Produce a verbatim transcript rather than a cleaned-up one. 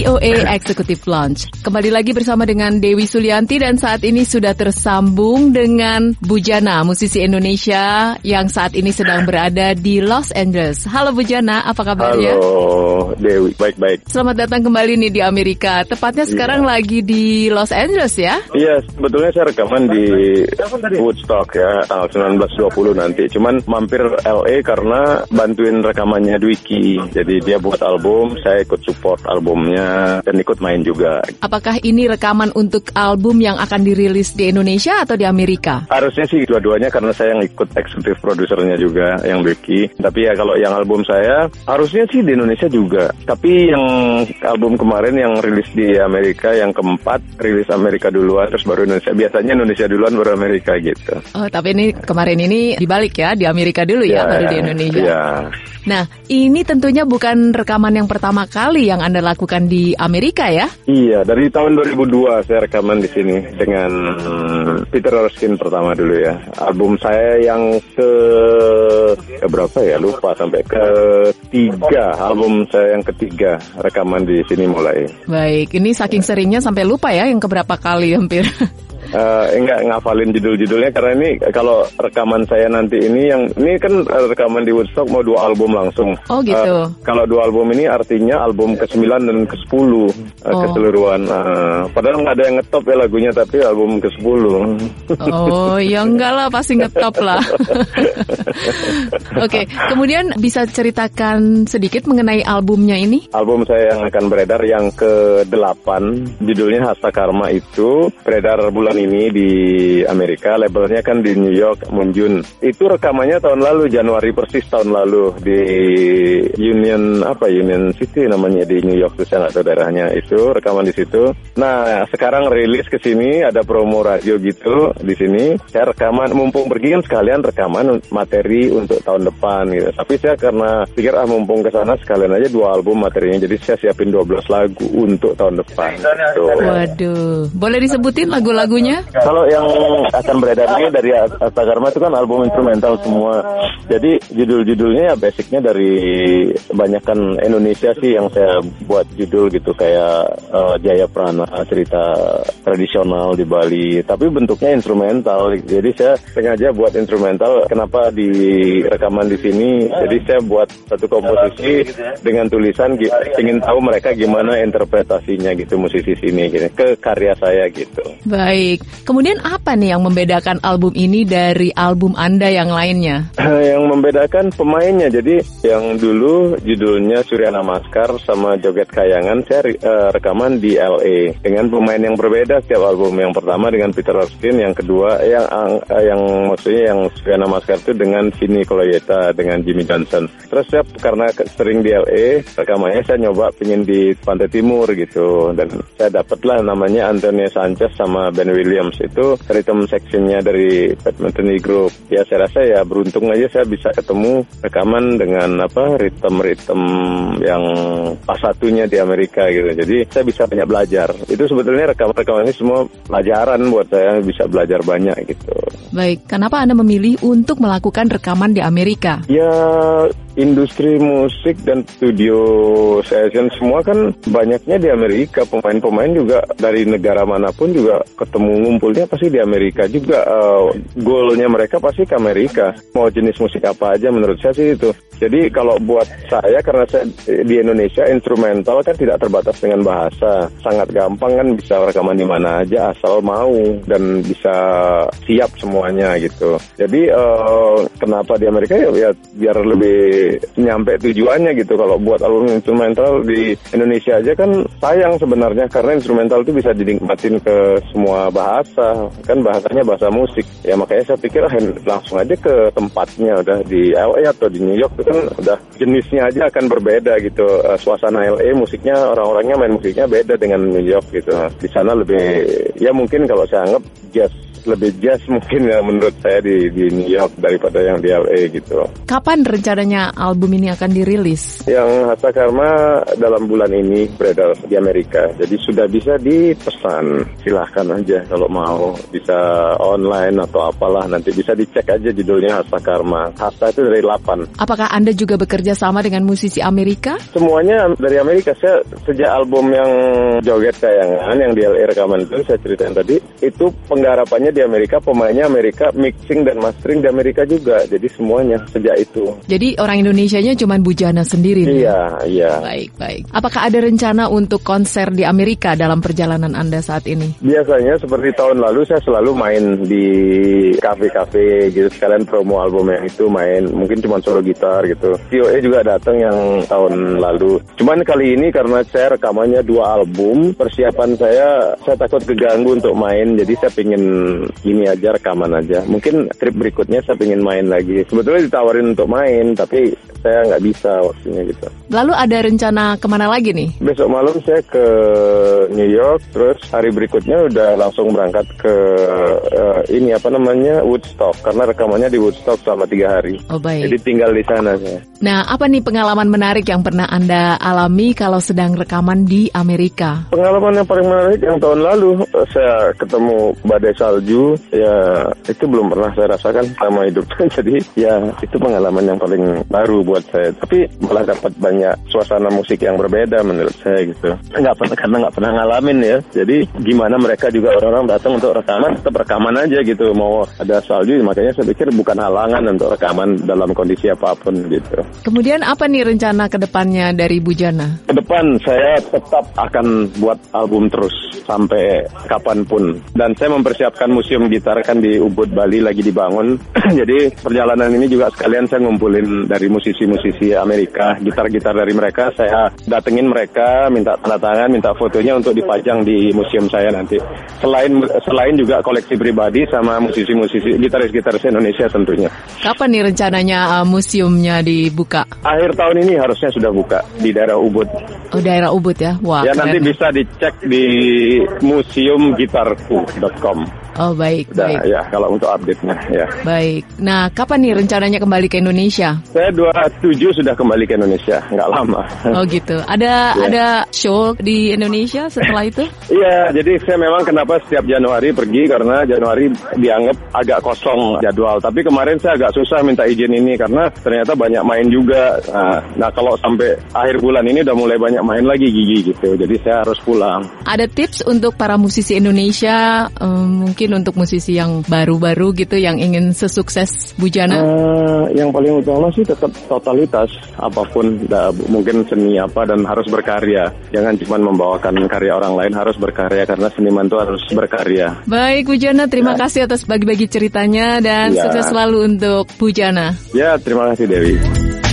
V O A Executive Lounge. Kembali lagi bersama dengan Dewi Sulianti dan saat ini sudah tersambung dengan Bu Jana, musisi Indonesia yang saat ini sedang berada di Los Angeles. Halo Bu Jana, apa kabarnya? Halo Dewi, baik-baik. Selamat datang kembali nih di Amerika. Tepatnya sekarang yeah. lagi di Los Angeles ya? Iya, sebetulnya saya rekaman di Woodstock ya, tanggal sembilan belas dua puluh nanti. Cuman mampir L A karena bantuin rekamannya Dwiki. Jadi dia buat album, saya ikut support albumnya dan ikut main juga. Apakah ini rekaman untuk album yang akan dirilis di Indonesia atau di Amerika? Harusnya sih dua-duanya karena saya yang ikut eksekutif produsernya juga, yang Dwiki. Tapi ya kalau yang album saya, harusnya sih di Indonesia juga. Tapi yang album kemarin yang rilis di Amerika, yang keempat, rilis Amerika duluan, terus baru Indonesia. Biasanya Indonesia duluan, baru Amerika gitu. Oh, tapi ini kemarin ini dibalik ya, di Amerika dulu ya, ya baru di Indonesia. Iya. Nah, ini tentunya bukan rekaman yang pertama kali yang Anda lakukan di Amerika ya? Iya, dari tahun dua ribu dua saya rekaman di sini dengan Peter Erskine pertama dulu ya. Album saya yang ke, ke berapa ya, lupa, sampai ketiga, album saya yang ketiga rekaman di sini mulai. Baik, ini saking seringnya sampai lupa ya yang keberapa kali hampir. Uh, enggak ngafalin judul-judulnya karena ini kalau rekaman saya nanti ini yang ini kan rekaman di Woodstock mau dua album langsung. Oh gitu. Uh, kalau dua album ini artinya album ke sembilan dan ke sepuluh uh, oh. keseluruhan. Uh, padahal nggak ada yang ngetop ya lagunya, tapi album ke sepuluh. Oh ya enggak lah, pasti ngetop lah. Oke, okay. Kemudian bisa ceritakan sedikit mengenai albumnya ini? Album saya yang akan beredar yang ke delapan, judulnya Hasta Karma, itu beredar bulan ini di Amerika, labelnya kan di New York, Munjun. Itu rekamannya tahun lalu, Januari persis tahun lalu di Union apa Union City namanya di New York, tuh saya nggak tahu daerahnya. Itu rekaman di situ. Nah sekarang rilis ke sini, ada promo radio gitu di sini. Saya rekaman, mumpung pergi kan sekalian rekaman materi untuk tahun depan gitu. Tapi saya karena pikir ah mumpung ke sana sekalian aja dua album materinya. Jadi saya siapin dua belas lagu untuk tahun depan. Gitu. Waduh, boleh disebutin lagu-lagunya? Kalau yang akan beredar ini dari Hasta Karma itu kan album instrumental semua. Jadi judul-judulnya ya basicnya dari kebanyakan Indonesia sih yang saya buat judul gitu, kayak uh, Jaya Prana, cerita tradisional di Bali. Tapi bentuknya instrumental. Jadi saya sengaja buat instrumental. Kenapa di rekaman di sini? Jadi saya buat satu komposisi dengan tulisan ingin tahu mereka gimana interpretasinya gitu, musisi sini gitu, ke karya saya gitu. Baik. Kemudian apa nih yang membedakan album ini dari album Anda yang lainnya? Yang membedakan pemainnya. Jadi yang dulu judulnya Surya Namaskar sama Joget Kayangan, saya uh, rekaman di L A dengan pemain yang berbeda setiap album. Yang pertama dengan Peter Erskine, yang kedua yang uh, yang maksudnya yang Surya Namaskar itu dengan Vini Colaieta, dengan Jimmy Johnson. Terus saya karena sering di L A, rekamannya saya nyoba pengen di Pantai Timur gitu, dan saya dapatlah namanya Antonio Sanchez sama Ben Williams. Itu rhythm sectionnya dari Pat Metheny Group. Ya saya rasa ya beruntung aja saya bisa ketemu rekaman dengan apa rhythm-rhythm yang pas satunya di Amerika gitu. Jadi saya bisa banyak belajar. Itu sebetulnya rekaman-rekaman ini semua pelajaran buat saya, bisa belajar banyak gitu. Baik, kenapa Anda memilih untuk melakukan rekaman di Amerika? Ya industri musik dan studio session semua kan banyaknya di Amerika. Pemain-pemain juga dari negara manapun juga ketemu ngumpulnya pasti di Amerika juga. Uh, goalnya mereka pasti ke Amerika. Mau jenis musik apa aja menurut saya sih itu. Jadi kalau buat saya, karena saya di Indonesia instrumental kan tidak terbatas dengan bahasa. Sangat gampang kan, bisa rekaman di mana aja asal mau dan bisa siap semuanya gitu. Jadi uh, kenapa di Amerika ya, ya biar lebih nyampe tujuannya gitu. Kalau buat album instrumental di Indonesia aja kan sayang sebenarnya, karena instrumental itu bisa dinikmatin ke semua bahasa, kan bahasanya bahasa musik ya. Makanya saya pikir ah, langsung aja ke tempatnya, udah di L A atau di New York itu kan udah jenisnya aja akan berbeda gitu. Uh, suasana L A musiknya, orang-orangnya main musiknya beda dengan New York gitu. Di sana lebih ya mungkin kalau saya anggap jazz lebih jazz mungkin ya menurut saya di, di New York daripada yang di L A gitu. Kapan rencananya album ini akan dirilis? Yang Harta Karma dalam bulan ini beredar di Amerika, jadi sudah bisa dipesan. Silahkan aja kalau mau, bisa online atau apalah, nanti bisa dicek aja judulnya Harta Karma. Harta itu dari delapan. Apakah Anda juga bekerja sama dengan musisi Amerika? Semuanya dari Amerika. Saya sejak album yang Joget Kayangan yang di L A rekaman itu saya ceritain tadi, itu penggarapannya di Amerika, pemainnya Amerika, mixing dan mastering di Amerika juga. Jadi semuanya sejak itu. Jadi orang Indonesianya cuma Bujana sendiri nih? Iya, iya. Baik, baik. Apakah ada rencana untuk konser di Amerika dalam perjalanan Anda saat ini? Biasanya seperti tahun lalu saya selalu main di kafe-kafe gitu, sekalian promo album yang itu, main mungkin cuma solo gitar gitu. T O E juga datang yang tahun lalu. Cuman kali ini karena saya rekamannya dua album, persiapan saya, saya takut keganggu untuk main, jadi saya pingin ini aja, rekaman aja. Mungkin trip berikutnya saya pingin main lagi. Sebetulnya ditawarin untuk main, tapi saya nggak bisa waktunya gitu. Lalu ada rencana kemana lagi nih? Besok malam saya ke New York, terus hari berikutnya udah langsung berangkat ke uh, ini apa namanya Woodstock, karena rekamannya di Woodstock selama tiga hari. Oh baik. Jadi tinggal di sana saya. Nah, apa nih pengalaman menarik yang pernah Anda alami kalau sedang rekaman di Amerika? Pengalaman yang paling menarik yang tahun lalu saya ketemu badai salju, ya itu belum pernah saya rasakan sama hidup. Jadi ya itu pengalaman yang paling baru buat saya. Tapi malah dapat banyak suasana musik yang berbeda menurut saya gitu. Nggak pernah, karena nggak pernah ngalamin ya. Jadi gimana mereka juga orang-orang datang untuk rekaman, tetap rekaman aja gitu. Mau ada salju, makanya saya pikir bukan halangan untuk rekaman dalam kondisi apapun gitu. Kemudian apa nih rencana ke depannya dari Bujana? Ke depan saya tetap akan buat album terus sampai kapanpun. Dan saya mempersiapkan museum gitar kan di Ubud, Bali lagi dibangun. Jadi perjalanan ini juga sekalian saya ngumpulin dari musisi-musisi Amerika, gitar-gitar dari mereka. Saya datengin mereka, minta tanda tangan, minta fotonya untuk dipajang di museum saya nanti. Selain selain juga koleksi pribadi sama musisi-musisi, gitaris-gitaris Indonesia tentunya. Kapan nih rencananya uh, museumnya dibuka? Akhir tahun ini harusnya sudah buka di daerah Ubud. Oh, daerah Ubud ya? Wah, ya, keren. nanti bisa dicek di museum gitarku dot com. Oh, baik, Udah, baik. Ya, kalau untuk update-nya, ya. Baik. Nah, kapan nih rencananya kembali ke Indonesia? Saya dua puluh tujuh sudah kembali ke Indonesia, nggak lama. Oh, gitu. Ada ya. Ada show di Indonesia setelah itu? Iya, jadi saya memang kenapa setiap Januari pergi, karena Januari dianggap agak kosong jadwal. Tapi kemarin saya agak susah minta izin ini, karena ternyata banyak main juga. Nah, nah kalau sampai akhir bulan ini udah mulai banyak main lagi Gigi gitu, jadi saya harus pulang. Ada tips untuk para musisi Indonesia, um, mungkin untuk musisi yang baru-baru gitu, yang ingin sesukses Bujana? Uh, yang paling utama sih tetap totalitas, apapun, dah, mungkin seni apa, dan harus berkarya. Jangan cuma membawakan karya orang lain, harus berkarya, karena seniman itu harus berkarya. Baik Bujana, terima ya. kasih atas bagi-bagi ceritanya, dan ya. sukses selalu untuk Bujana. Ya, terima kasih Dewi.